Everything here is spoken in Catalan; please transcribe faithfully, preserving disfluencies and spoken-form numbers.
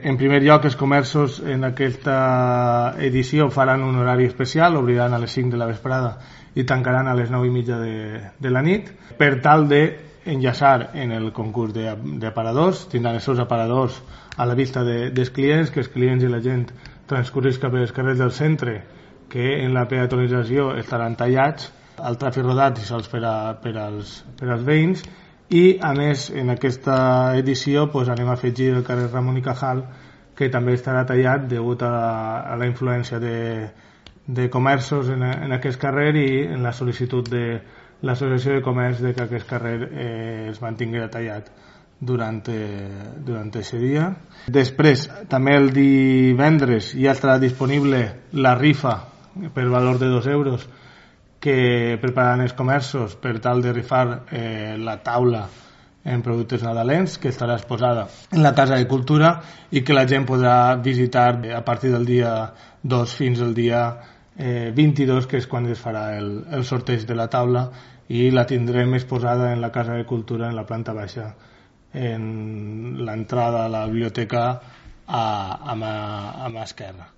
En primer lloc, els comerços en aquesta edició faran un horari especial, obriran a les cinc de la vesprada i tancaran a les nou i mitja de, de la nit, per tal de enllaçar en el concurs d'aparadors. Tindran els seus aparadors a la vista de, dels clients, que els clients i la gent transcorrisca per els carrers del centre, que en la peatonització estaran tallats, el tràfic rodat i sols per, a, per, als, per als veïns. I a més, en aquesta edició pues, anem a afegir el carrer Ramon i Cajal, que també estarà tallat degut a, a la influència de, de comerços en, en aquest carrer i en la sol·licitud de l'Associació de Comerç de que aquest carrer eh, es mantingui tallat durant eh, durant aquest dia. Després, també el divendres ja estarà disponible la rifa per valor de dos euros que prepararan els comerços per tal de rifar eh, la taula en productes nadalens, que estarà exposada en la Casa de Cultura i que la gent podrà visitar a partir del dia dos fins al dia eh, vint-i-dos, que és quan es farà el, el sorteig de la taula, i la tindrem exposada en la Casa de Cultura, en la planta baixa, en l'entrada a la biblioteca a, a, mà, a mà esquerra.